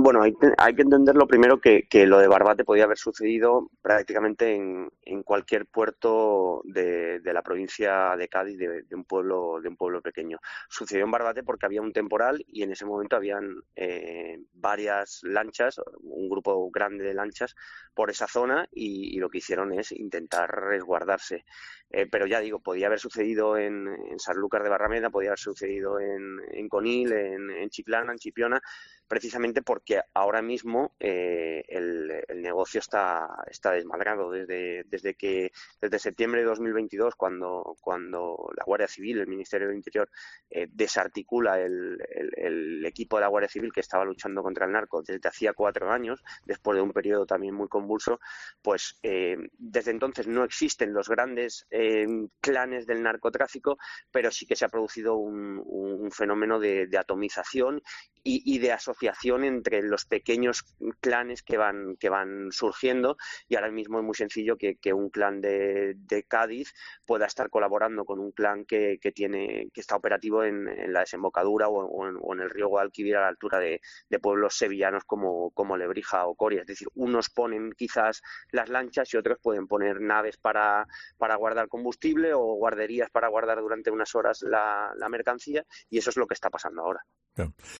Bueno, hay que entender lo primero que lo de Barbate podía haber sucedido prácticamente en cualquier puerto de la provincia de Cádiz, de un pueblo pequeño. Sucedió en Barbate porque había un temporal y en ese momento habían varias lanchas, un grupo grande de lanchas por esa zona y lo que hicieron es intentar resguardarse. Pero ya digo, podía haber sucedido en Sanlúcar de Barrameda, podía haber sucedido en Conil, en Chiclana, en Chipiona, precisamente porque ahora mismo el negocio está desmadrado desde septiembre de 2022, cuando la Guardia Civil, el Ministerio del Interior, desarticula el equipo de la Guardia Civil que estaba luchando contra el narco desde hacía 4 años, después de un periodo también muy convulso. Pues desde entonces no existen los grandes clanes del narcotráfico, pero sí que se ha producido un fenómeno de atomización y de asociación entre los pequeños clanes que van surgiendo, y ahora mismo es muy sencillo que un clan de Cádiz pueda estar colaborando con un clan que está operativo en la desembocadura o en el río Guadalquivir, a la altura de pueblos sevillanos como Lebrija o Coria. Es decir, unos ponen quizás las lanchas y otros pueden poner naves para guardar combustible o guarderías para guardar durante unas horas la mercancía, y eso es lo que está pasando ahora. Claro.